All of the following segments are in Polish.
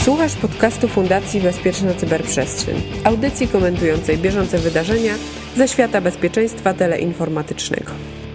Słuchasz podcastu Fundacji Bezpieczna Cyberprzestrzeń, audycji komentującej bieżące wydarzenia ze świata bezpieczeństwa teleinformatycznego.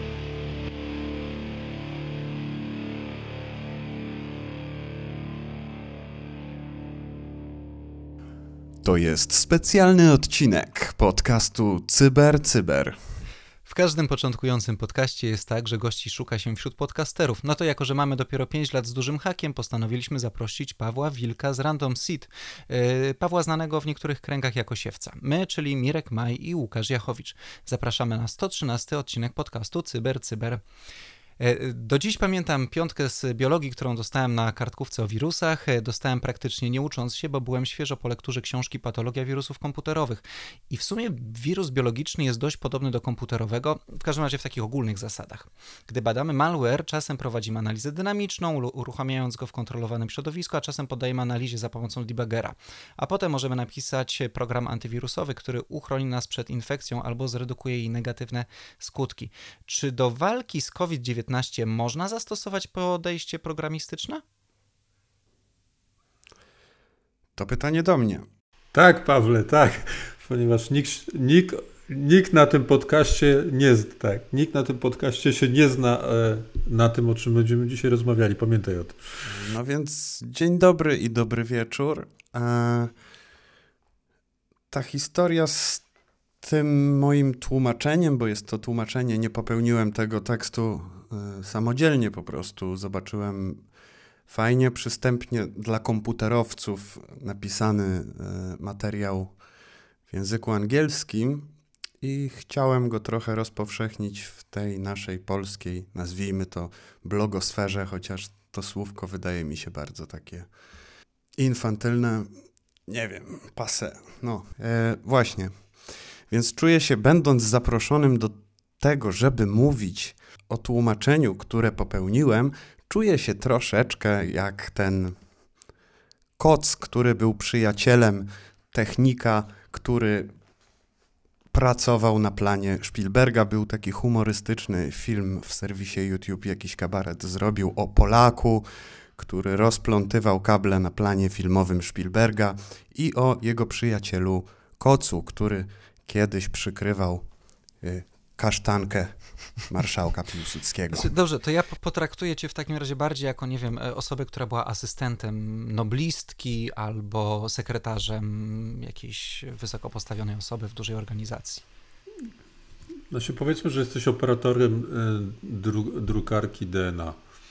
To jest specjalny odcinek podcastu Cyber. W każdym początkującym podcaście jest tak, że gości szuka się wśród podcasterów. No to jako, że mamy dopiero 5 lat z dużym hakiem, postanowiliśmy zaprosić Pawła Wilka z Random Seed. Pawła znanego w niektórych kręgach jako siewca. My, czyli Mirek Maj i Łukasz Jachowicz. Zapraszamy na 113 odcinek podcastu Cyber. Do dziś pamiętam piątkę z biologii, którą dostałem na kartkówce o wirusach. Dostałem praktycznie nie ucząc się, bo byłem świeżo po lekturze książki Patologia wirusów komputerowych. I w sumie wirus biologiczny jest dość podobny do komputerowego, w każdym razie w takich ogólnych zasadach. Gdy badamy malware, czasem prowadzimy analizę dynamiczną, uruchamiając go w kontrolowanym środowisku, a czasem poddajemy analizie za pomocą debuggera. A potem możemy napisać program antywirusowy, który uchroni nas przed infekcją albo zredukuje jej negatywne skutki. Czy do walki z COVID-19 można zastosować podejście programistyczne? To pytanie do mnie. Tak, Pawle, tak, ponieważ nikt na tym podcaście się nie zna na tym, o czym będziemy dzisiaj rozmawiali. Pamiętaj o tym. No więc dzień dobry i dobry wieczór. Ta historia z tym moim tłumaczeniem, bo jest to tłumaczenie, nie popełniłem tego tekstu samodzielnie po prostu. Zobaczyłem fajnie, przystępnie dla komputerowców napisany materiał w języku angielskim i chciałem go trochę rozpowszechnić w tej naszej polskiej, nazwijmy to, blogosferze, chociaż to słówko wydaje mi się bardzo takie infantylne, nie wiem, passé. No, właśnie. Więc czuję się, będąc zaproszonym do tego, żeby mówić o tłumaczeniu, które popełniłem, czuję się troszeczkę jak ten koc, który był przyjacielem technika, który pracował na planie Spielberga. Był taki humorystyczny film w serwisie YouTube, jakiś kabaret zrobił o Polaku, który rozplątywał kable na planie filmowym Spielberga i o jego przyjacielu kocu, który kiedyś przykrywał kasztankę marszałka Piłsudskiego. Dobrze, to ja potraktuję cię w takim razie bardziej jako, nie wiem, osobę, która była asystentem noblistki albo sekretarzem jakiejś wysoko postawionej osoby w dużej organizacji. Znaczy powiedzmy, że jesteś operatorem drukarki DNA.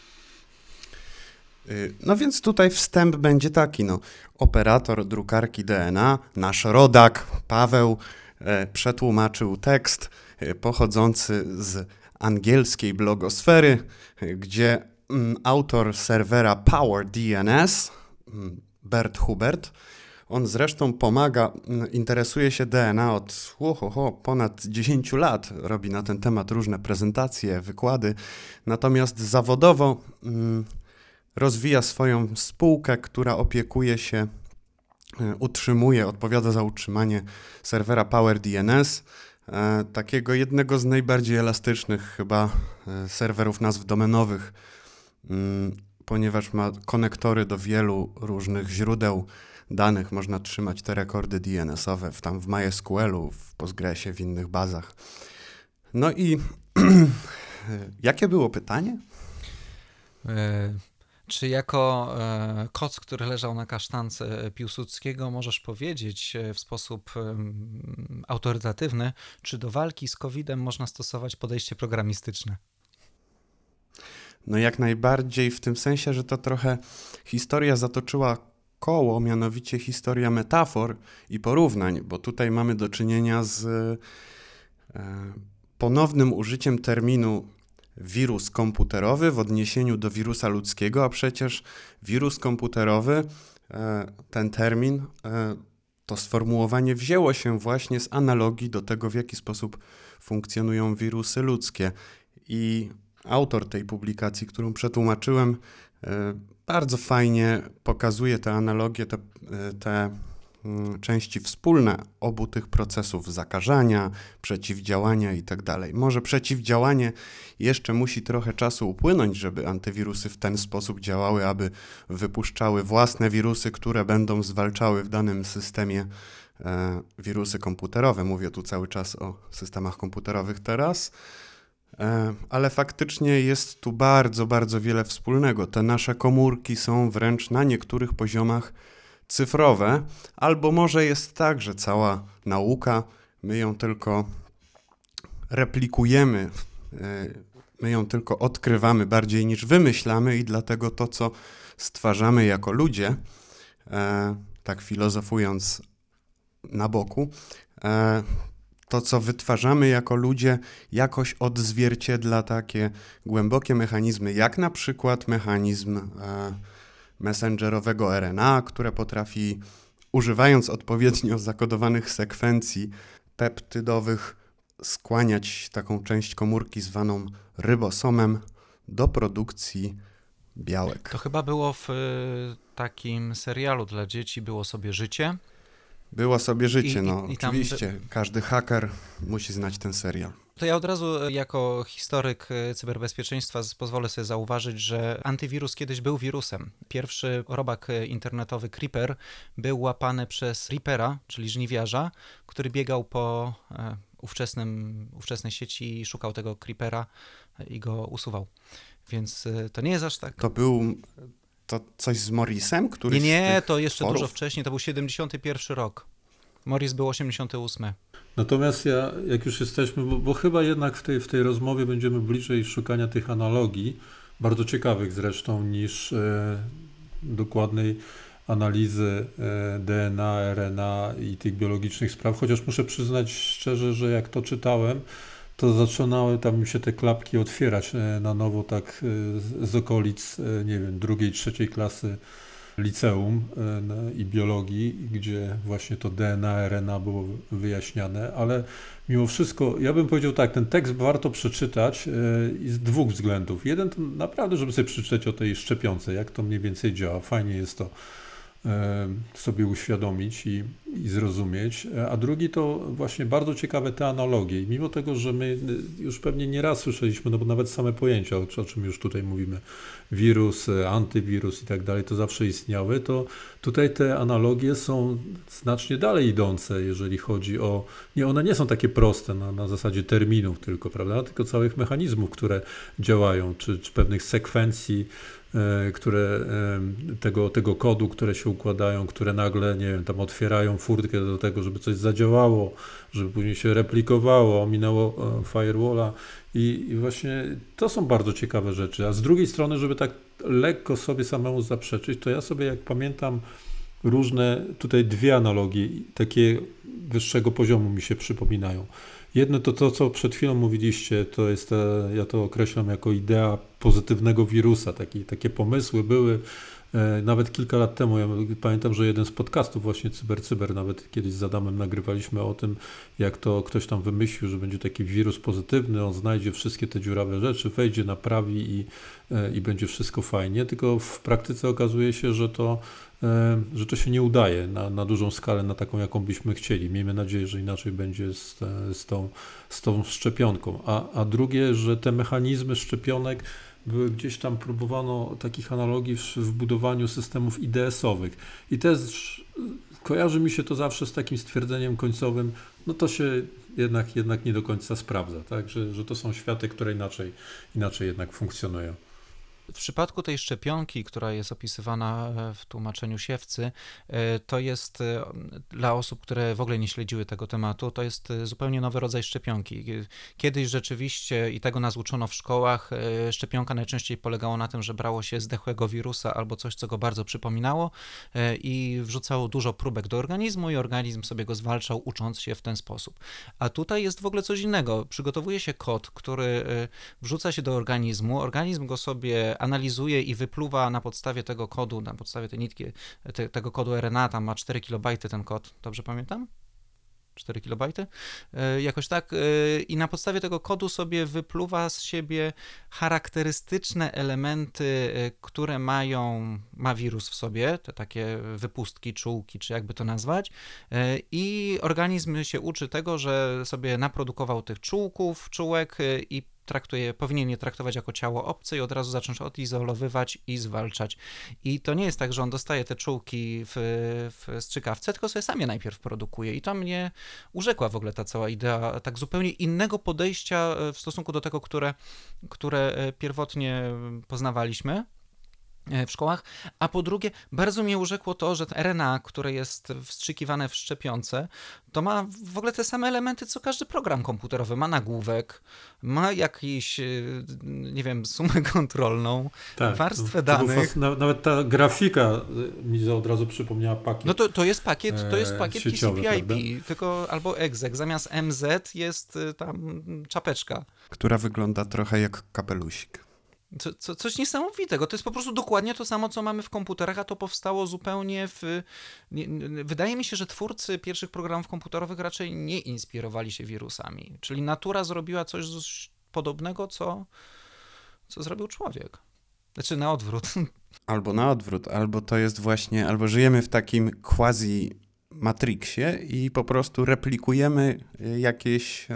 No więc tutaj wstęp będzie taki, operator drukarki DNA, nasz rodak Paweł przetłumaczył tekst pochodzący z angielskiej blogosfery, gdzie autor serwera PowerDNS, Bert Hubert, on zresztą pomaga, interesuje się DNA od ponad 10 lat, robi na ten temat różne prezentacje, wykłady, natomiast zawodowo rozwija swoją spółkę, która opiekuje się, odpowiada za utrzymanie serwera PowerDNS, takiego jednego z najbardziej elastycznych chyba serwerów nazw domenowych, ponieważ ma konektory do wielu różnych źródeł danych. Można trzymać te rekordy DNS-owe w MySQL-u, w Postgresie, w innych bazach. No i jakie było pytanie? Czy jako koc, który leżał na kasztance Piłsudskiego, możesz powiedzieć w sposób autorytatywny, czy do walki z COVID-em można stosować podejście programistyczne? No jak najbardziej, w tym sensie, że to trochę historia zatoczyła koło, mianowicie historia metafor i porównań, bo tutaj mamy do czynienia z ponownym użyciem terminu wirus komputerowy w odniesieniu do wirusa ludzkiego, a przecież wirus komputerowy, ten termin, to sformułowanie wzięło się właśnie z analogii do tego, w jaki sposób funkcjonują wirusy ludzkie. I autor tej publikacji, którą przetłumaczyłem, bardzo fajnie pokazuje te analogie, te części wspólne obu tych procesów zakażania, przeciwdziałania i tak dalej. Może przeciwdziałanie jeszcze musi trochę czasu upłynąć, żeby antywirusy w ten sposób działały, aby wypuszczały własne wirusy, które będą zwalczały w danym systemie wirusy komputerowe. Mówię tu cały czas o systemach komputerowych teraz, ale faktycznie jest tu bardzo, bardzo wiele wspólnego. Te nasze komórki są wręcz na niektórych poziomach cyfrowe, albo może jest tak, że cała nauka, my ją tylko replikujemy, my ją tylko odkrywamy bardziej niż wymyślamy i dlatego to, co stwarzamy jako ludzie, tak filozofując na boku, to, co wytwarzamy jako ludzie, jakoś odzwierciedla takie głębokie mechanizmy, jak na przykład mechanizm messengerowego RNA, które potrafi, używając odpowiednio zakodowanych sekwencji peptydowych, skłaniać taką część komórki zwaną rybosomem do produkcji białek. To chyba było w takim serialu dla dzieci, Było sobie życie. Było sobie życie, I tam oczywiście. Każdy haker musi znać ten serial. To ja od razu jako historyk cyberbezpieczeństwa pozwolę sobie zauważyć, że antywirus kiedyś był wirusem. Pierwszy robak internetowy Creeper był łapany przez Reapera, czyli żniwiarza, który biegał po ówczesnej sieci i szukał tego Creepera i go usuwał. Więc to nie jest aż tak... To coś z Morrisem? Któryś Nie, to jeszcze forów? dużo wcześniej, to był 71 rok. Morris był 88. Natomiast jak już jesteśmy, bo chyba jednak w tej rozmowie będziemy bliżej szukania tych analogii, bardzo ciekawych zresztą, niż dokładnej analizy DNA, RNA i tych biologicznych spraw, chociaż muszę przyznać szczerze, że jak to czytałem, to zaczynały tam mi się te klapki otwierać na nowo, tak z okolic, nie wiem, 2., 3. klasy liceum i biologii, gdzie właśnie to DNA, RNA było wyjaśniane, ale mimo wszystko, ja bym powiedział tak, ten tekst warto przeczytać z 2 względów. Jeden to naprawdę, żeby sobie przeczytać o tej szczepionce, jak to mniej więcej działa. Fajnie jest to sobie uświadomić i zrozumieć, a drugi to właśnie bardzo ciekawe te analogie. I mimo tego, że my już pewnie nie raz słyszeliśmy, no bo nawet same pojęcia, o czym już tutaj mówimy, wirus, antywirus i tak dalej, to zawsze istniały, to tutaj te analogie są znacznie dalej idące, jeżeli chodzi o... Nie, one nie są takie proste na zasadzie terminów tylko, prawda, tylko całych mechanizmów, które działają, czy pewnych sekwencji, które tego kodu, które się układają, które nagle, nie wiem, tam otwierają furtkę do tego, żeby coś zadziałało, żeby później się replikowało, ominęło firewalla i właśnie to są bardzo ciekawe rzeczy. A z drugiej strony, żeby tak lekko sobie samemu zaprzeczyć, to ja sobie, jak pamiętam, różne tutaj 2 analogie takie wyższego poziomu mi się przypominają. Jedno to, co przed chwilą mówiliście, to jest, ja to określam jako idea pozytywnego wirusa. Takie pomysły były nawet kilka lat temu. Ja pamiętam, że jeden z podcastów właśnie Cyber, nawet kiedyś z Adamem nagrywaliśmy o tym, jak to ktoś tam wymyślił, że będzie taki wirus pozytywny, on znajdzie wszystkie te dziurawe rzeczy, wejdzie, naprawi i będzie wszystko fajnie, tylko w praktyce okazuje się, że to się nie udaje na dużą skalę, na taką, jaką byśmy chcieli. Miejmy nadzieję, że inaczej będzie z tą szczepionką. A drugie, że te mechanizmy szczepionek były gdzieś tam, próbowano takich analogii w budowaniu systemów IDS-owych. I też kojarzy mi się to zawsze z takim stwierdzeniem końcowym, no to się jednak nie do końca sprawdza, tak? Że to są światy, które inaczej jednak funkcjonują. W przypadku tej szczepionki, która jest opisywana w tłumaczeniu Siewcy, to jest dla osób, które w ogóle nie śledziły tego tematu, to jest zupełnie nowy rodzaj szczepionki. Kiedyś rzeczywiście, i tego nas uczono w szkołach, szczepionka najczęściej polegała na tym, że brało się zdechłego wirusa albo coś, co go bardzo przypominało i wrzucało dużo próbek do organizmu i organizm sobie go zwalczał, ucząc się w ten sposób. A tutaj jest w ogóle coś innego. Przygotowuje się kod, który wrzuca się do organizmu, organizm go sobie analizuje i wypluwa na podstawie tego kodu, na podstawie tej nitki, tego kodu RNA, tam ma 4 KB ten kod, dobrze pamiętam? 4 kilobajty, jakoś tak. I na podstawie tego kodu sobie wypluwa z siebie charakterystyczne elementy, które ma wirus w sobie, te takie wypustki, czułki, czy jakby to nazwać. I organizm się uczy tego, że sobie naprodukował tych czułek i powinien je traktować jako ciało obce i od razu zacząć odizolowywać i zwalczać. I to nie jest tak, że on dostaje te czułki w strzykawce, tylko sobie sam je najpierw produkuje. I to mnie urzekła w ogóle ta cała idea tak zupełnie innego podejścia w stosunku do tego, które pierwotnie poznawaliśmy w szkołach, a po drugie bardzo mnie urzekło to, że RNA, które jest wstrzykiwane w szczepionce, to ma w ogóle te same elementy, co każdy program komputerowy. Ma nagłówek, ma jakiś, nie wiem, sumę kontrolną, warstwę danych. Nawet ta grafika mi od razu przypomniała pakiet. No to jest pakiet sieciowy, TCP/IP, prawda? tylko albo exec. Zamiast MZ jest tam czapeczka. Która wygląda trochę jak kapelusik. Coś niesamowitego. To jest po prostu dokładnie to samo, co mamy w komputerach, a to powstało zupełnie wydaje mi się, że twórcy pierwszych programów komputerowych raczej nie inspirowali się wirusami. Czyli natura zrobiła coś podobnego, co zrobił człowiek. Znaczy na odwrót. Albo na odwrót, albo to jest właśnie, albo żyjemy w takim quasi-matrixie i po prostu replikujemy jakieś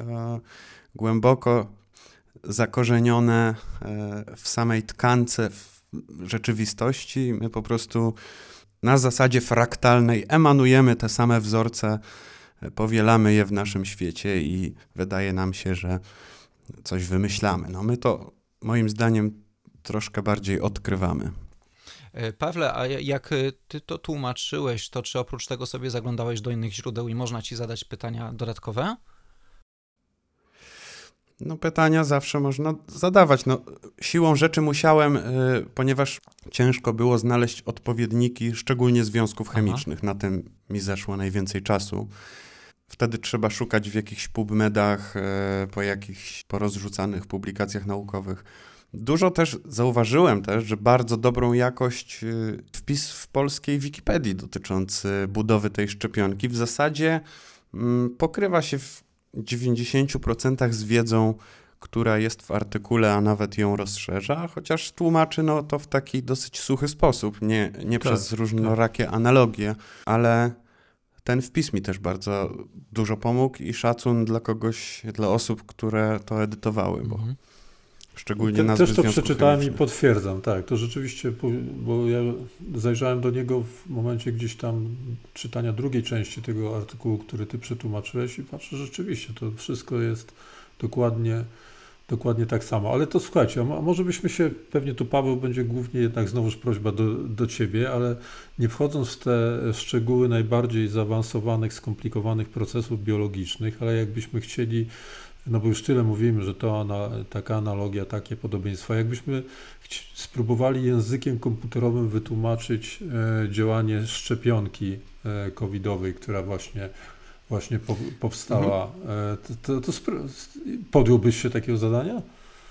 głęboko zakorzenione w samej tkance w rzeczywistości. My po prostu na zasadzie fraktalnej emanujemy te same wzorce, powielamy je w naszym świecie i wydaje nam się, że coś wymyślamy. No my to moim zdaniem troszkę bardziej odkrywamy. Pawle, a jak ty to tłumaczyłeś, to czy oprócz tego sobie zaglądałeś do innych źródeł i można ci zadać pytania dodatkowe? No pytania zawsze można zadawać. No, siłą rzeczy musiałem, ponieważ ciężko było znaleźć odpowiedniki, szczególnie związków chemicznych. Na tym mi zeszło najwięcej czasu. Wtedy trzeba szukać w jakichś PubMedach, po jakichś porozrzucanych publikacjach naukowych. Dużo też zauważyłem że bardzo dobrą jakość wpis w polskiej Wikipedii dotyczący budowy tej szczepionki w zasadzie pokrywa się w 90% z wiedzą, która jest w artykule, a nawet ją rozszerza, chociaż tłumaczy to w taki dosyć suchy sposób, nie przez różnorakie analogie, ale ten wpis mi też bardzo dużo pomógł i szacun dla osób, które to edytowały, bo szczególnie nazwy też to przeczytałem chemicznych. I potwierdzam, tak, to rzeczywiście, bo ja zajrzałem do niego w momencie gdzieś tam czytania drugiej części tego artykułu, który ty przetłumaczyłeś i patrzę, rzeczywiście to wszystko jest dokładnie tak samo. Ale to słuchajcie, a może byśmy się, pewnie tu Paweł będzie głównie jednak znowuż prośba do ciebie, ale nie wchodząc w te szczegóły najbardziej zaawansowanych, skomplikowanych procesów biologicznych, ale jakbyśmy chcieli, no bo już tyle mówimy, że to taka analogia, takie podobieństwa. Jakbyśmy spróbowali językiem komputerowym wytłumaczyć działanie szczepionki covidowej, która właśnie powstała, to podjąłbyś się takiego zadania?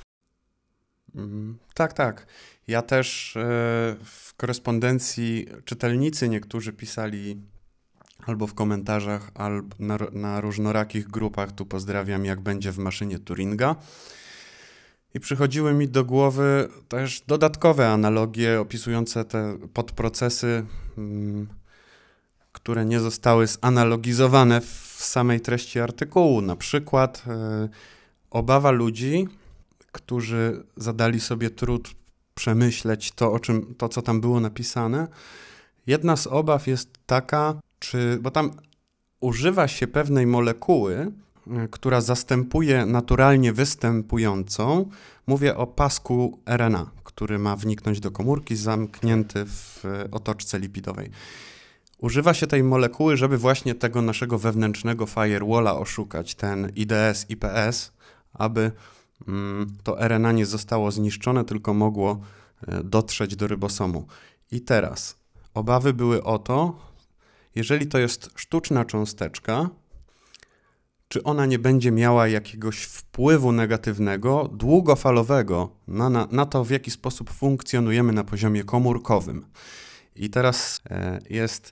Tak. Ja też w korespondencji czytelnicy niektórzy pisali albo w komentarzach, albo na różnorakich grupach, tu pozdrawiam, jak będzie w maszynie Turinga. I przychodziły mi do głowy też dodatkowe analogie opisujące te podprocesy, które nie zostały zanalogizowane w samej treści artykułu. Na przykład obawa ludzi, którzy zadali sobie trud przemyśleć to, co tam było napisane. Jedna z obaw jest taka, bo tam używa się pewnej molekuły, która zastępuje naturalnie występującą. Mówię o pasku RNA, który ma wniknąć do komórki, zamknięty w otoczce lipidowej. Używa się tej molekuły, żeby właśnie tego naszego wewnętrznego firewalla oszukać, ten IDS, IPS, aby to RNA nie zostało zniszczone, tylko mogło dotrzeć do rybosomu. I teraz obawy były o to, jeżeli to jest sztuczna cząsteczka, czy ona nie będzie miała jakiegoś wpływu negatywnego, długofalowego na to, w jaki sposób funkcjonujemy na poziomie komórkowym. I teraz jest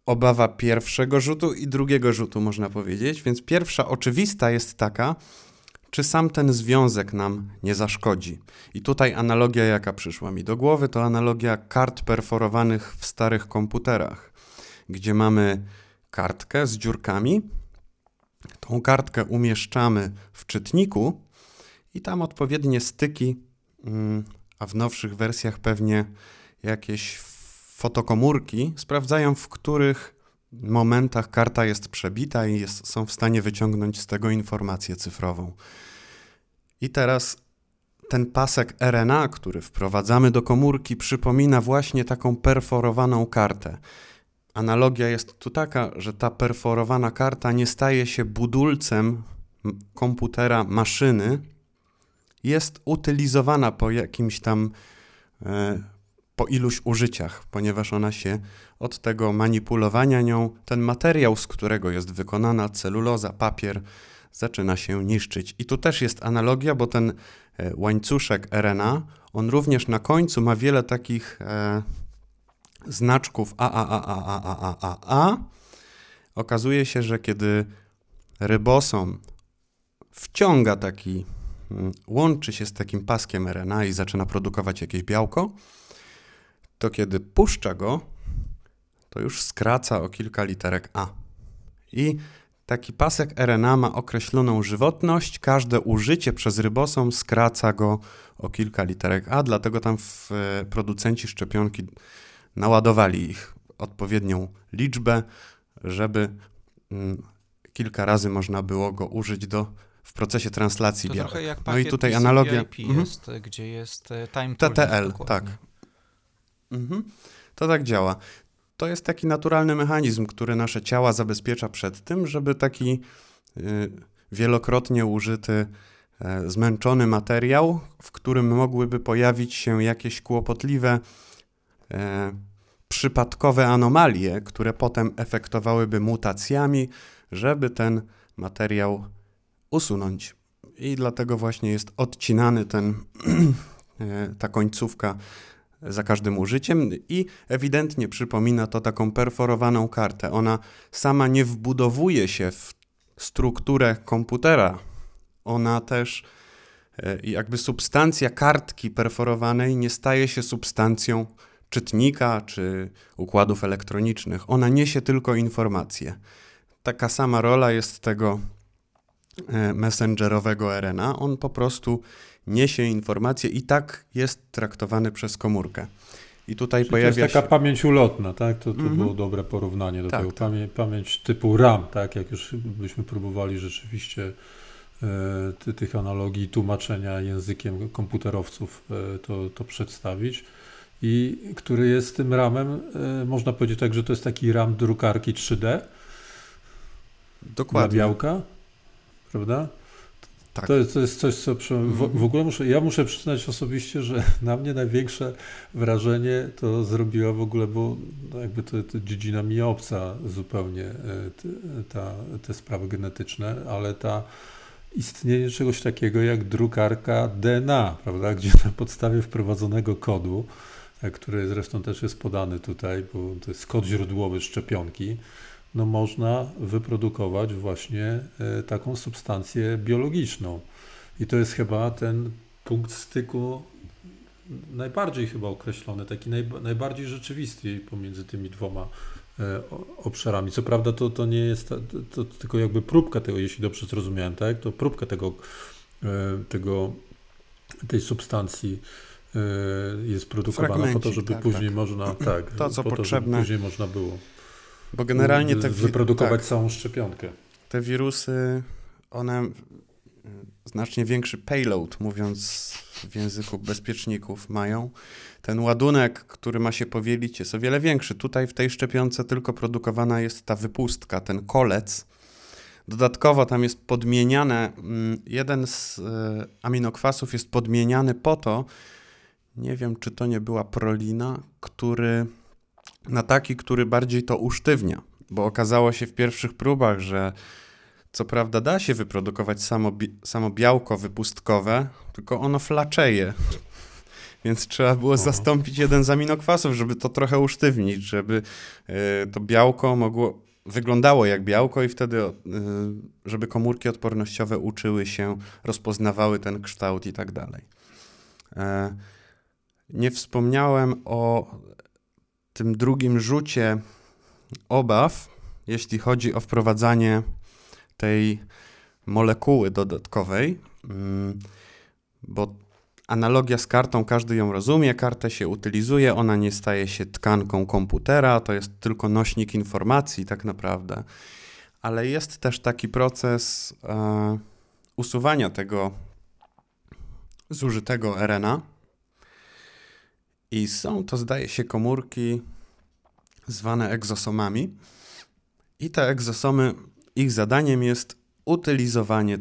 obawa pierwszego rzutu i drugiego rzutu, można powiedzieć. Więc pierwsza oczywista jest taka, czy sam ten związek nam nie zaszkodzi. I tutaj analogia, jaka przyszła mi do głowy, to analogia kart perforowanych w starych komputerach, gdzie mamy kartkę z dziurkami. Tą kartkę umieszczamy w czytniku i tam odpowiednie styki, a w nowszych wersjach pewnie jakieś fotokomórki sprawdzają, w których momentach karta jest przebita i są w stanie wyciągnąć z tego informację cyfrową. I teraz ten pasek RNA, który wprowadzamy do komórki, przypomina właśnie taką perforowaną kartę. Analogia jest tu taka, że ta perforowana karta nie staje się budulcem komputera, maszyny, jest utylizowana po jakimś tam, po iluś użyciach, ponieważ ona się od tego manipulowania nią, ten materiał, z którego jest wykonana celuloza, papier, zaczyna się niszczyć. I tu też jest analogia, bo ten łańcuszek RNA, on również na końcu ma wiele takich znaczków A. Okazuje się, że kiedy rybosom wciąga łączy się z takim paskiem RNA i zaczyna produkować jakieś białko, to kiedy puszcza go, to już skraca o kilka literek A. I taki pasek RNA ma określoną żywotność, każde użycie przez rybosom skraca go o kilka literek A, dlatego tam producenci szczepionki naładowali ich odpowiednią liczbę, żeby kilka razy można było go użyć w procesie translacji białek. Trochę jak no i tutaj analogia jest, gdzie jest time TTL, tak. To tak działa. To jest taki naturalny mechanizm, który nasze ciała zabezpiecza przed tym, żeby taki wielokrotnie użyty, zmęczony materiał, w którym mogłyby pojawić się jakieś kłopotliwe, przypadkowe anomalie, które potem efektowałyby mutacjami, żeby ten materiał usunąć. I dlatego właśnie jest odcinany ta końcówka za każdym użyciem i ewidentnie przypomina to taką perforowaną kartę. Ona sama nie wbudowuje się w strukturę komputera. Ona też, jakby substancja kartki perforowanej nie staje się substancją czytnika czy układów elektronicznych. Ona niesie tylko informacje. Taka sama rola jest tego messengerowego RNA. On po prostu niesie informacje i tak jest traktowany przez komórkę. I tutaj pojawia się... To jest taka pamięć ulotna, tak? To było dobre porównanie do tego. Pamięć typu RAM, tak? Jak już byśmy próbowali rzeczywiście tych analogii, tłumaczenia językiem komputerowców to przedstawić. I który jest tym RAM-em, można powiedzieć tak, że to jest taki RAM drukarki 3D. Dokładnie. Dla białka, prawda? Tak. To jest coś, co w ogóle muszę przyznać osobiście, że na mnie największe wrażenie to zrobiła w ogóle, bo jakby to dziedzina mi obca zupełnie, te sprawy genetyczne, ale istnienie czegoś takiego jak drukarka DNA, prawda, gdzie na podstawie wprowadzonego kodu, który zresztą też jest podany tutaj, bo to jest kod źródłowy szczepionki, no można wyprodukować właśnie taką substancję biologiczną. I to jest chyba ten punkt styku najbardziej chyba określony, taki najbardziej rzeczywisty pomiędzy tymi dwoma obszarami. Co prawda to nie jest to tylko jakby próbka tego, jeśli dobrze zrozumiałem, tak? To próbka tej substancji jest produkowana po to, żeby później można, to, co po to, potrzebne, żeby później można było bo generalnie wyprodukować całą szczepionkę. Te wirusy, one znacznie większy payload, mówiąc w języku bezpieczników, mają. Ten ładunek, który ma się powielić, jest o wiele większy. Tutaj w tej szczepionce tylko produkowana jest ta wypustka, ten kolec. Dodatkowo tam jest podmieniane, jeden z aminokwasów jest podmieniany po to, nie wiem, czy to nie była prolina, który bardziej to usztywnia, bo okazało się w pierwszych próbach, że co prawda da się wyprodukować samo białko wypustkowe, tylko ono flaczeje. Więc trzeba było zastąpić jeden z aminokwasów, żeby to trochę usztywnić, żeby to białko wyglądało jak białko i wtedy, żeby komórki odpornościowe uczyły się, rozpoznawały ten kształt i tak dalej. Nie wspomniałem o tym drugim rzucie obaw, jeśli chodzi o wprowadzanie tej molekuły dodatkowej, bo analogia z kartą, każdy ją rozumie, kartę się utylizuje, ona nie staje się tkanką komputera, to jest tylko nośnik informacji tak naprawdę. Ale jest też taki proces usuwania tego zużytego RNA i są to, zdaje się, komórki zwane egzosomami i te egzosomy, ich zadaniem jest utylizowanie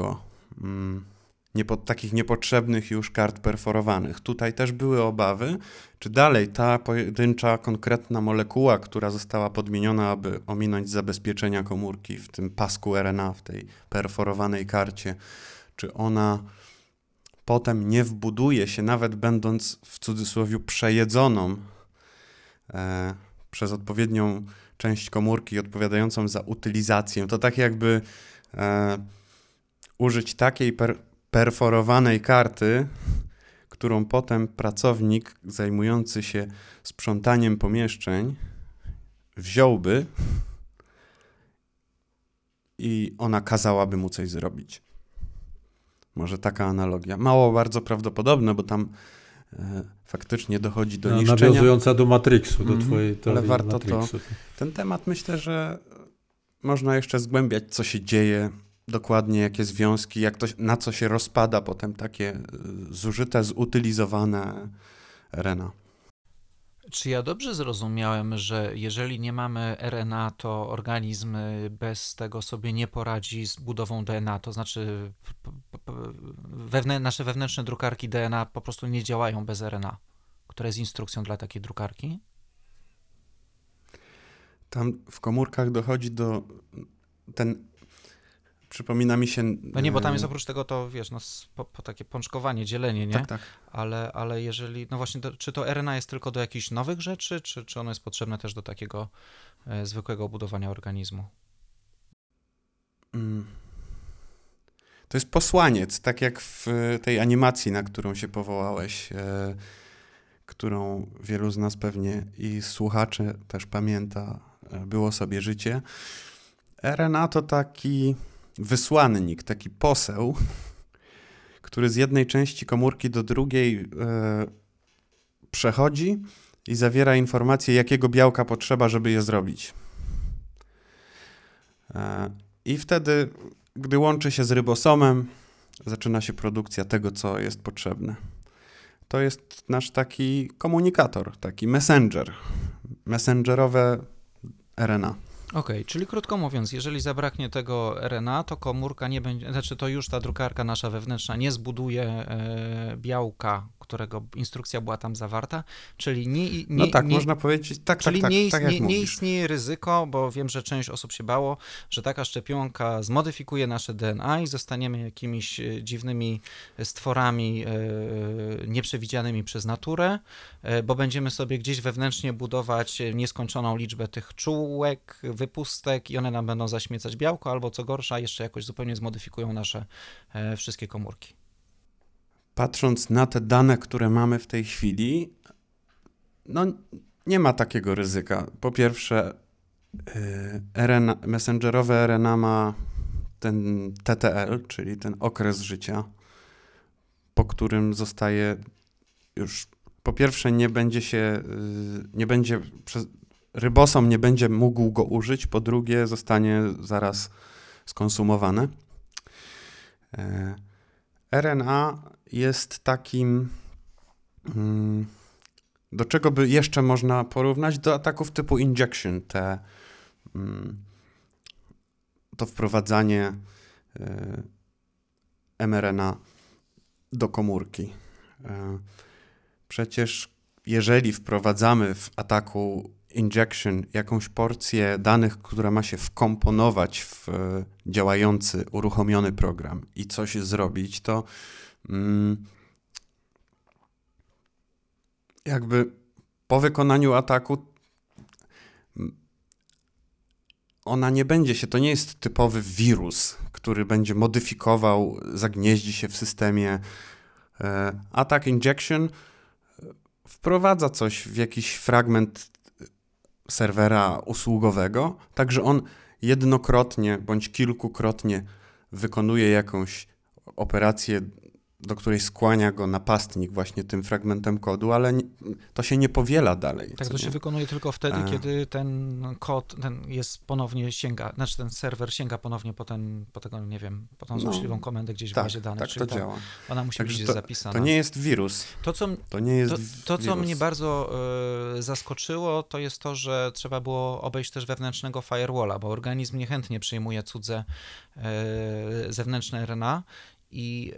takich niepotrzebnych już kart perforowanych. Tutaj też były obawy, czy dalej ta pojedyncza, konkretna molekuła, która została podmieniona, aby ominąć zabezpieczenia komórki w tym pasku RNA, w tej perforowanej karcie, czy ona potem nie wbuduje się, nawet będąc w cudzysłowie przejedzoną przez odpowiednią część komórki odpowiadającą za utylizację. To tak jakby użyć takiej perforowanej karty, którą potem pracownik zajmujący się sprzątaniem pomieszczeń wziąłby i ona kazałaby mu coś zrobić. Może taka analogia. Mało bardzo prawdopodobne, bo tam faktycznie dochodzi do niszczenia. Nawiązująca do Matrixu, do twojej teorii. Ale warto Matrixu. ten temat, myślę, że można jeszcze zgłębiać, co się dzieje dokładnie, jakie związki, na co się rozpada potem takie zużyte, zutylizowane RNA. Czy ja dobrze zrozumiałem, że jeżeli nie mamy RNA, to organizm bez tego sobie nie poradzi z budową DNA? To znaczy nasze wewnętrzne drukarki DNA po prostu nie działają bez RNA, które jest instrukcją dla takiej drukarki? Tam w komórkach dochodzi do przypomina mi się... No nie, bo tam jest oprócz tego to, wiesz, takie pączkowanie, dzielenie, nie? Tak. Ale jeżeli, no właśnie, czy to RNA jest tylko do jakichś nowych rzeczy, czy ono jest potrzebne też do takiego zwykłego budowania organizmu? To jest posłaniec, tak jak w tej animacji, na którą się powołałeś, którą wielu z nas pewnie i słuchaczy też pamięta, Było sobie życie. RNA to taki wysłannik, taki poseł, który z jednej części komórki do drugiej przechodzi i zawiera informację, jakiego białka potrzeba, żeby je zrobić. I wtedy, gdy łączy się z rybosomem, zaczyna się produkcja tego, co jest potrzebne. To jest nasz taki komunikator, taki messengerowe RNA. Okej, czyli krótko mówiąc, jeżeli zabraknie tego RNA, to komórka nie będzie, to już ta drukarka nasza wewnętrzna nie zbuduje białka, którego instrukcja była tam zawarta, czyli można powiedzieć, nie istnieje ryzyko, bo wiem, że część osób się bało, że taka szczepionka zmodyfikuje nasze DNA i zostaniemy jakimiś dziwnymi stworami nieprzewidzianymi przez naturę, bo będziemy sobie gdzieś wewnętrznie budować nieskończoną liczbę tych czułek, wypustek i one nam będą zaśmiecać białko, albo co gorsza, jeszcze jakoś zupełnie zmodyfikują nasze wszystkie komórki. Patrząc na te dane, które mamy w tej chwili, nie ma takiego ryzyka. Po pierwsze, messengerowe RNA ma ten TTL, czyli ten okres życia, po którym zostaje już, po pierwsze rybosom nie będzie mógł go użyć, po drugie zostanie zaraz skonsumowane. RNA jest takim, do czego by jeszcze można porównać, do ataków typu injection, to wprowadzanie mRNA do komórki. Przecież jeżeli wprowadzamy w ataku injection jakąś porcję danych, która ma się wkomponować w działający, uruchomiony program i coś zrobić, to jakby po wykonaniu ataku ona nie będzie się, to nie jest typowy wirus, który będzie modyfikował, zagnieździ się w systemie. Attack injection wprowadza coś w jakiś fragment serwera usługowego, tak że on jednokrotnie bądź kilkukrotnie wykonuje jakąś operację, do której skłania go napastnik właśnie tym fragmentem kodu, ale to się nie powiela dalej. Tak, to się wykonuje tylko wtedy, kiedy ten kod jest ponownie znaczy ten serwer sięga ponownie po tego, nie wiem, po tą złośliwą komendę gdzieś w bazie danych. Tak, czyli to działa. Ona musi być zapisana. To nie jest wirus. Co mnie bardzo zaskoczyło, to jest to, że trzeba było obejść też wewnętrznego firewalla, bo organizm niechętnie przyjmuje cudze zewnętrzne RNA. I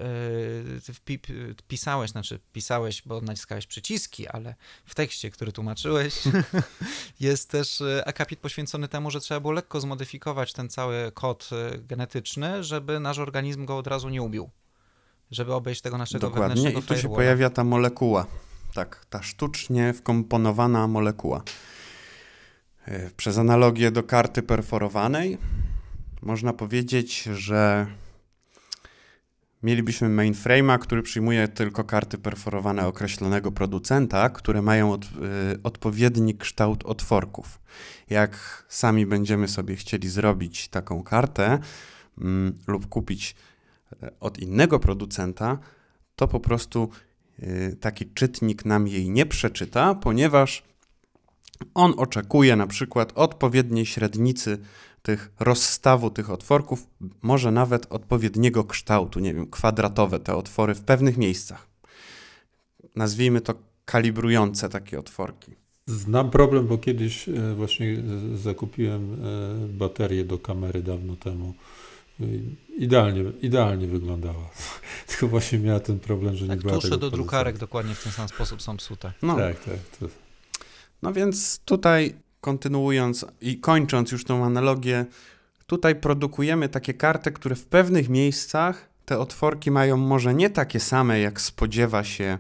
pisałeś, bo naciskałeś przyciski, ale w tekście, który tłumaczyłeś, jest też akapit poświęcony temu, że trzeba było lekko zmodyfikować ten cały kod genetyczny, żeby nasz organizm go od razu nie ubił, żeby obejść tego naszego wewnętrznego firewalla. Dokładnie, i tu się pojawia ta molekuła, tak, ta sztucznie wkomponowana molekuła. Przez analogię do karty perforowanej można powiedzieć, że mielibyśmy mainframe'a, który przyjmuje tylko karty perforowane określonego producenta, które mają odpowiedni kształt otworków. Jak sami będziemy sobie chcieli zrobić taką kartę lub kupić od innego producenta, to po prostu taki czytnik nam jej nie przeczyta, ponieważ on oczekuje na przykład odpowiedniej średnicy rozstawu tych otworków, może nawet odpowiedniego kształtu, nie wiem, kwadratowe te otwory w pewnych miejscach. Nazwijmy to kalibrujące takie otworki. Znam problem, bo kiedyś właśnie zakupiłem baterię do kamery dawno temu. Idealnie wyglądała. Tylko właśnie miała ten problem, że nie była tusze tego do drukarek dokładnie w ten sam sposób są psute. Tak. No więc tutaj kontynuując i kończąc już tą analogię, tutaj produkujemy takie karty, które w pewnych miejscach te otworki mają może nie takie same, jak spodziewa się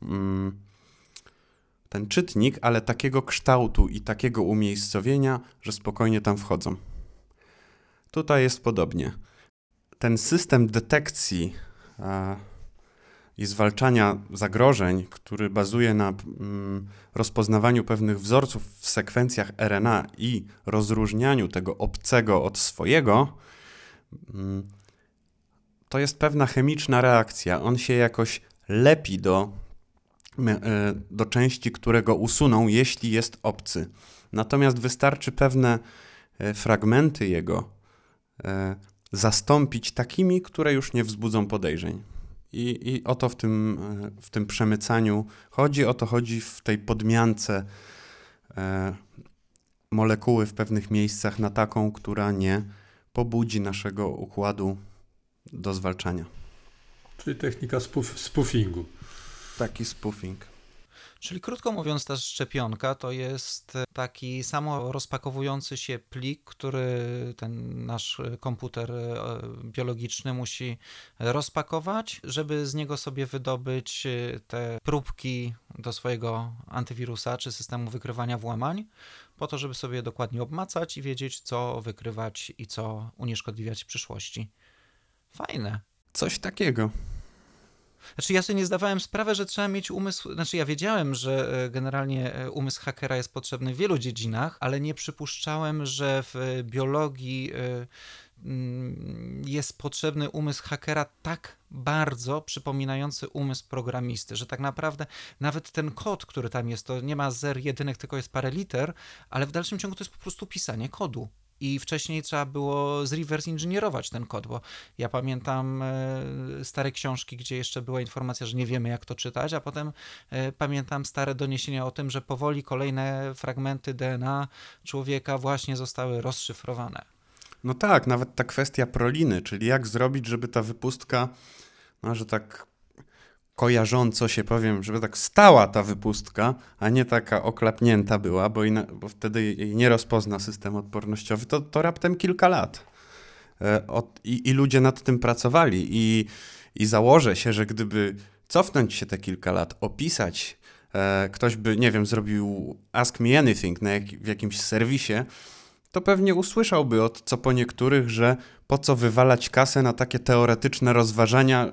ten czytnik, ale takiego kształtu i takiego umiejscowienia, że spokojnie tam wchodzą. Tutaj jest podobnie. Ten system detekcji i zwalczania zagrożeń, który bazuje na rozpoznawaniu pewnych wzorców w sekwencjach RNA i rozróżnianiu tego obcego od swojego, to jest pewna chemiczna reakcja. On się jakoś lepi do części, które go usuną, jeśli jest obcy. Natomiast wystarczy pewne fragmenty jego zastąpić takimi, które już nie wzbudzą podejrzeń. I o to w tym przemycaniu chodzi, o to chodzi w tej podmiance molekuły w pewnych miejscach na taką, która nie pobudzi naszego układu do zwalczania. Czyli technika spoofingu. Taki spoofing. Czyli krótko mówiąc, ta szczepionka to jest taki samo rozpakowujący się plik, który ten nasz komputer biologiczny musi rozpakować, żeby z niego sobie wydobyć te próbki do swojego antywirusa czy systemu wykrywania włamań, po to, żeby sobie dokładnie obmacać i wiedzieć, co wykrywać i co unieszkodliwiać w przyszłości. Fajne. Coś takiego. Znaczy ja sobie nie zdawałem sprawy, że trzeba mieć umysł, znaczy ja wiedziałem, że generalnie umysł hakera jest potrzebny w wielu dziedzinach, ale nie przypuszczałem, że w biologii jest potrzebny umysł hakera tak bardzo przypominający umysł programisty, że tak naprawdę nawet ten kod, który tam jest, to nie ma zer, jedynek, tylko jest parę liter, ale w dalszym ciągu to jest po prostu pisanie kodu. I wcześniej trzeba było zreverse inżynierować ten kod, bo ja pamiętam stare książki, gdzie jeszcze była informacja, że nie wiemy, jak to czytać, a potem pamiętam stare doniesienia o tym, że powoli kolejne fragmenty DNA człowieka właśnie zostały rozszyfrowane. No tak, nawet ta kwestia proliny, czyli jak zrobić, żeby ta wypustka, no, że tak kojarząco się powiem, żeby tak stała ta wypustka, a nie taka oklapnięta była, bo wtedy jej nie rozpozna system odpornościowy, to raptem kilka lat. I ludzie nad tym pracowali i założę się, że gdyby cofnąć się te kilka lat, opisać ktoś by, nie wiem, zrobił Ask Me Anything w jakimś serwisie, to pewnie usłyszałby od co po niektórych, że po co wywalać kasę na takie teoretyczne rozważania,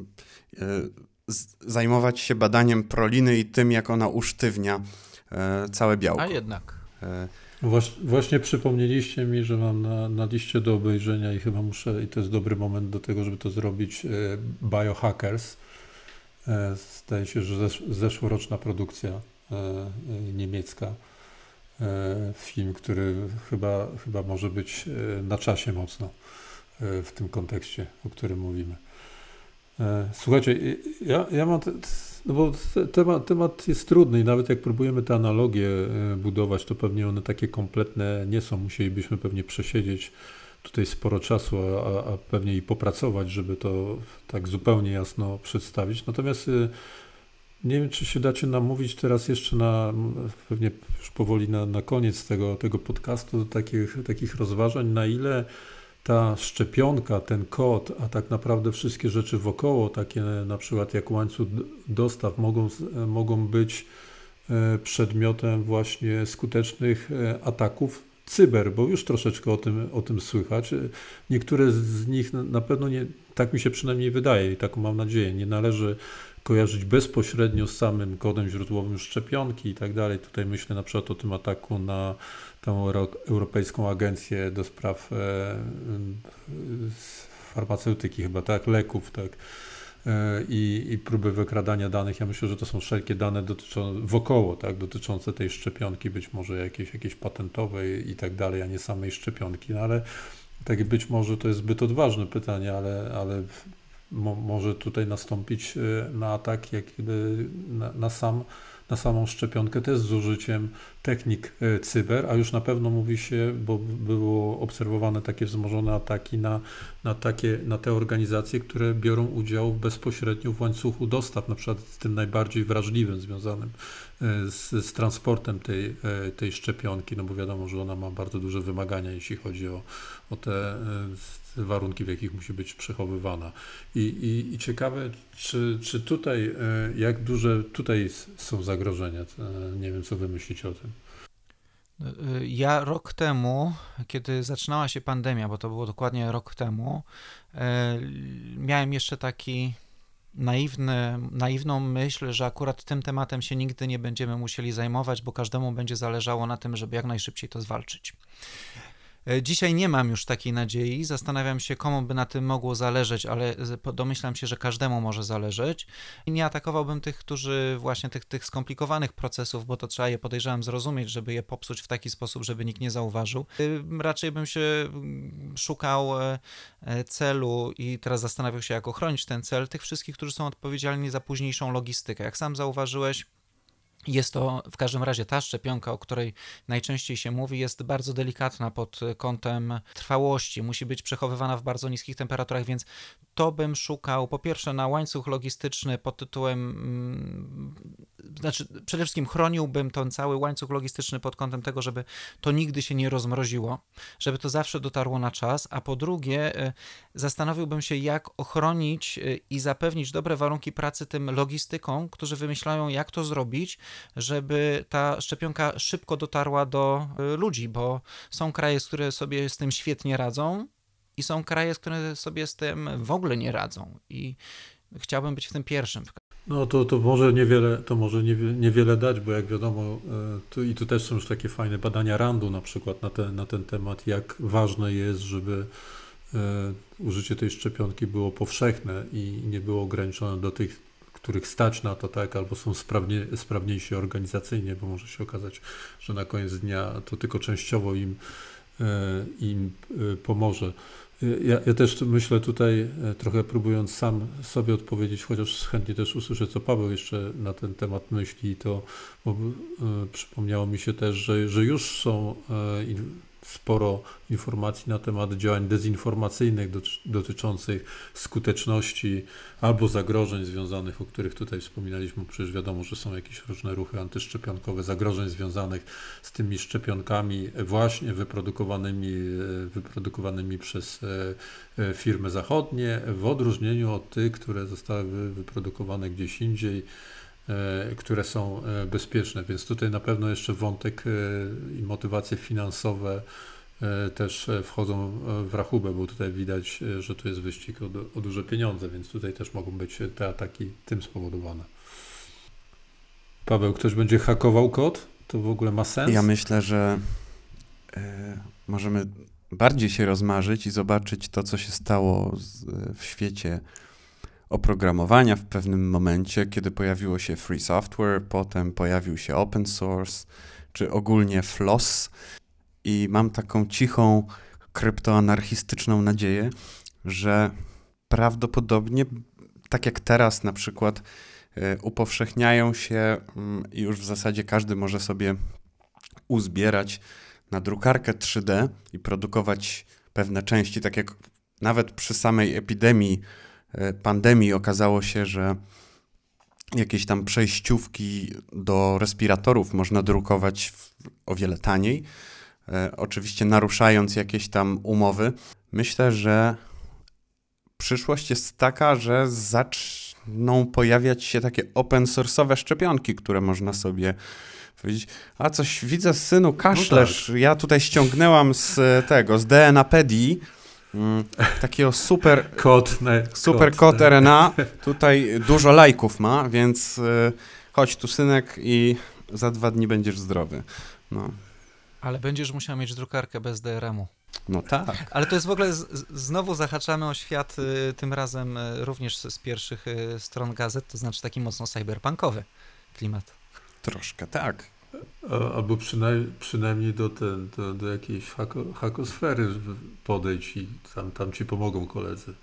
zajmować się badaniem proliny i tym, jak ona usztywnia całe białko. A jednak. Właśnie przypomnieliście mi, że mam na liście do obejrzenia i chyba muszę, i to jest dobry moment do tego, żeby to zrobić, Biohackers. Zdaje się, że zeszłoroczna produkcja niemiecka. Film, który chyba może być na czasie mocno w tym kontekście, o którym mówimy. Słuchajcie, ja mam, no bo temat jest trudny i nawet jak próbujemy te analogie budować, to pewnie one takie kompletne nie są. Musielibyśmy pewnie przesiedzieć tutaj sporo czasu, a pewnie i popracować, żeby to tak zupełnie jasno przedstawić. Natomiast nie wiem, czy się dacie namówić teraz jeszcze pewnie już powoli na koniec tego podcastu, do takich rozważań, na ile ta szczepionka, ten kod, a tak naprawdę wszystkie rzeczy wokoło, takie na przykład jak łańcuch dostaw, mogą być przedmiotem właśnie skutecznych ataków cyber, bo już troszeczkę o tym słychać. Niektóre z nich na pewno nie, tak mi się przynajmniej wydaje i taką mam nadzieję, nie należy kojarzyć bezpośrednio z samym kodem źródłowym szczepionki i tak dalej. Tutaj myślę na przykład o tym ataku na tą Europejską Agencję do Spraw Farmaceutyki, chyba tak, leków, tak, i próby wykradania danych. Ja myślę, że to są wszelkie dane wokoło, tak, dotyczące tej szczepionki, być może jakiejś patentowej i tak dalej, a nie samej szczepionki. No ale tak być może to jest zbyt odważne pytanie, ale może tutaj nastąpić na atak na samą szczepionkę też z użyciem technik cyber, a już na pewno mówi się, bo było obserwowane takie wzmożone ataki na te organizacje, które biorą udział bezpośrednio w łańcuchu dostaw, na przykład z tym najbardziej wrażliwym, związanym z transportem tej szczepionki, no bo wiadomo, że ona ma bardzo duże wymagania, jeśli chodzi o te warunki, w jakich musi być przechowywana. I ciekawe, czy tutaj, jak duże tutaj są zagrożenia. Nie wiem, co wy myślicie o tym. Ja rok temu, kiedy zaczynała się pandemia, bo to było dokładnie rok temu, miałem jeszcze taki naiwną myśl, że akurat tym tematem się nigdy nie będziemy musieli zajmować, bo każdemu będzie zależało na tym, żeby jak najszybciej to zwalczyć. Dzisiaj nie mam już takiej nadziei, zastanawiam się, komu by na tym mogło zależeć, ale domyślam się, że każdemu może zależeć. I nie atakowałbym tych, którzy właśnie tych skomplikowanych procesów, bo to trzeba je, podejrzewam, zrozumieć, żeby je popsuć w taki sposób, żeby nikt nie zauważył. Raczej bym się szukał celu i teraz zastanawiał się, jak ochronić ten cel, tych wszystkich, którzy są odpowiedzialni za późniejszą logistykę. Jak sam zauważyłeś, jest to w każdym razie ta szczepionka, o której najczęściej się mówi, jest bardzo delikatna pod kątem trwałości. Musi być przechowywana w bardzo niskich temperaturach, więc to bym szukał po pierwsze na łańcuch logistyczny pod tytułem, przede wszystkim chroniłbym ten cały łańcuch logistyczny pod kątem tego, żeby to nigdy się nie rozmroziło, żeby to zawsze dotarło na czas, a po drugie zastanowiłbym się, jak ochronić i zapewnić dobre warunki pracy tym logistykom, którzy wymyślają, jak to zrobić, żeby ta szczepionka szybko dotarła do ludzi, bo są kraje, które sobie z tym świetnie radzą i są kraje, które sobie z tym w ogóle nie radzą i chciałbym być w tym pierwszym. No to może niewiele dać, bo jak wiadomo, tu też są już takie fajne badania Randu na przykład na ten temat, jak ważne jest, żeby użycie tej szczepionki było powszechne i nie było ograniczone do tych, których stać na to, tak, albo są sprawniejsi organizacyjnie, bo może się okazać, że na koniec dnia to tylko częściowo im pomoże. Ja też myślę tutaj, trochę próbując sam sobie odpowiedzieć, chociaż chętnie też usłyszę, co Paweł jeszcze na ten temat myśli, bo przypomniało mi się też, że już są sporo informacji na temat działań dezinformacyjnych dotyczących skuteczności albo zagrożeń związanych, o których tutaj wspominaliśmy. Przecież wiadomo, że są jakieś różne ruchy antyszczepionkowe, zagrożeń związanych z tymi szczepionkami właśnie wyprodukowanymi przez firmy zachodnie, w odróżnieniu od tych, które zostały wyprodukowane gdzieś indziej które są bezpieczne, więc tutaj na pewno jeszcze wątek i motywacje finansowe też wchodzą w rachubę, bo tutaj widać, że tu jest wyścig o duże pieniądze, więc tutaj też mogą być te ataki tym spowodowane. Paweł, ktoś będzie hakował kod? To w ogóle ma sens? Ja myślę, że możemy bardziej się rozmarzyć i zobaczyć to, co się stało w świecie oprogramowania w pewnym momencie, kiedy pojawiło się free software, potem pojawił się open source, czy ogólnie FLOSS. I mam taką cichą, kryptoanarchistyczną nadzieję, że prawdopodobnie, tak jak teraz na przykład, upowszechniają się i już w zasadzie każdy może sobie uzbierać na drukarkę 3D i produkować pewne części, tak jak nawet przy samej pandemii okazało się, że jakieś tam przejściówki do respiratorów można drukować o wiele taniej, oczywiście naruszając jakieś tam umowy. Myślę, że przyszłość jest taka, że zaczną pojawiać się takie open source'owe szczepionki, które można sobie powiedzieć, a coś widzę, synu, kaszlesz. No tak. Ja tutaj ściągnęłam z DNA-pedii takiego super kod RNA. Tutaj dużo lajków ma, więc chodź tu, synek, i za 2 dni będziesz zdrowy. No. Ale będziesz musiał mieć drukarkę bez DRM-u. No tak. Ale to jest w ogóle, znowu zahaczamy o świat, tym razem również z pierwszych stron gazet, to znaczy taki mocno cyberpunkowy klimat. Troszkę tak. Albo przynajmniej do jakiejś hakosfery podejdź i tam ci pomogą koledzy.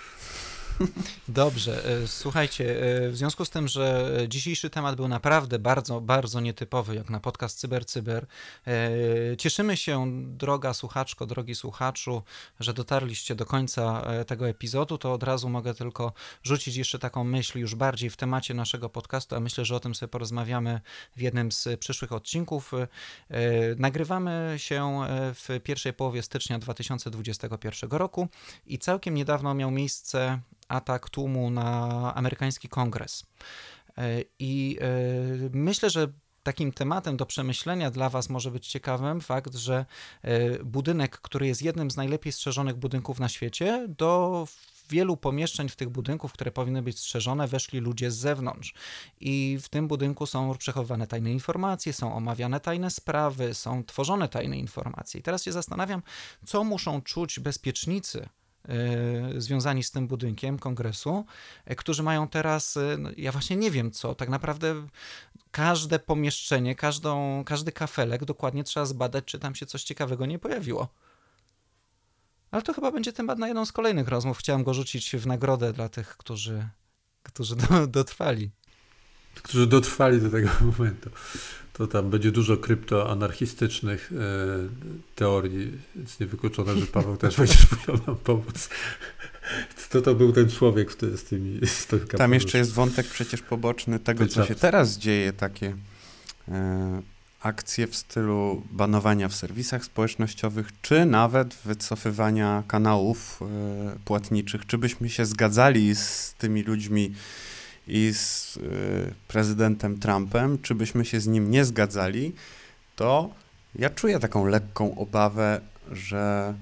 Dobrze, słuchajcie, w związku z tym, że dzisiejszy temat był naprawdę bardzo, bardzo nietypowy, jak na podcast Cyber, cieszymy się, droga słuchaczko, drogi słuchaczu, że dotarliście do końca tego epizodu, to od razu mogę tylko rzucić jeszcze taką myśl już bardziej w temacie naszego podcastu, a myślę, że o tym sobie porozmawiamy w jednym z przyszłych odcinków. Nagrywamy się w pierwszej połowie stycznia 2021 roku i całkiem niedawno miał miejsce atak tłumu na amerykański kongres. I myślę, że takim tematem do przemyślenia dla was może być ciekawym fakt, że budynek, który jest jednym z najlepiej strzeżonych budynków na świecie, do wielu pomieszczeń w tych budynków, które powinny być strzeżone, weszli ludzie z zewnątrz. I w tym budynku są przechowywane tajne informacje, są omawiane tajne sprawy, są tworzone tajne informacje. I teraz się zastanawiam, co muszą czuć bezpiecznicy związani z tym budynkiem kongresu, którzy mają teraz, ja właśnie nie wiem co, tak naprawdę każde pomieszczenie, każdy kafelek dokładnie trzeba zbadać, czy tam się coś ciekawego nie pojawiło. Ale to chyba będzie temat na jedną z kolejnych rozmów. Chciałem go rzucić w nagrodę dla tych, którzy dotrwali. Którzy dotrwali do tego momentu. To tam będzie dużo kryptoanarchistycznych teorii, więc niewykluczone, że Paweł też będziesz musiał nam pomóc. To był ten człowiek z tymi... Tam jeszcze jest wątek przecież poboczny tego, co się teraz dzieje, takie akcje w stylu banowania w serwisach społecznościowych, czy nawet wycofywania kanałów płatniczych. Czy byśmy się zgadzali z tymi ludźmi i z prezydentem Trumpem, czy byśmy się z nim nie zgadzali, to ja czuję taką lekką obawę, że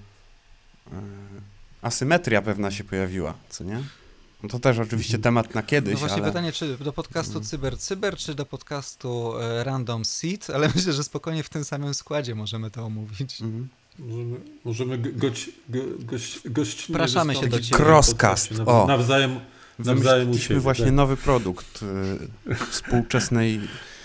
asymetria pewna się pojawiła, co nie? No to też oczywiście temat na kiedyś, no właśnie ale... pytanie, czy do podcastu Cyber, czy do podcastu Random Seed, ale myślę, że spokojnie w tym samym składzie możemy to omówić. Możemy gościnnie Zapraszamy się do ciebie. Crosscast. Nawzajem wymyśliliśmy właśnie nowy produkt współczesnej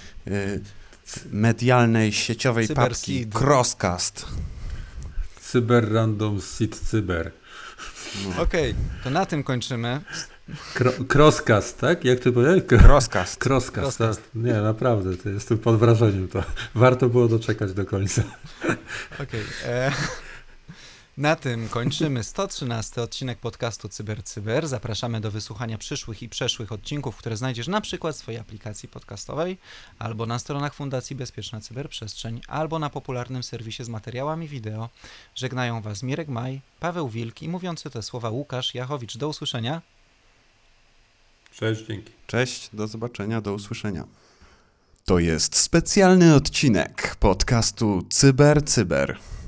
medialnej, sieciowej papki. Crosscast. Cyber Random Seed Cyber. No. Okej, to na tym kończymy. Crosscast, tak? Jak ty powiedziałeś? Crosscast. Tak? Nie, naprawdę, to jestem pod wrażeniem. To warto było doczekać do końca. Okej. Na tym kończymy 113 odcinek podcastu Cyber. Zapraszamy do wysłuchania przyszłych i przeszłych odcinków, które znajdziesz na przykład w swojej aplikacji podcastowej, albo na stronach Fundacji Bezpieczna Cyberprzestrzeń, albo na popularnym serwisie z materiałami wideo. Żegnają was Mirek Maj, Paweł Wilk i mówiący te słowa Łukasz Jachowicz. Do usłyszenia. Cześć, dzięki. Cześć, do zobaczenia, do usłyszenia. To jest specjalny odcinek podcastu Cyber.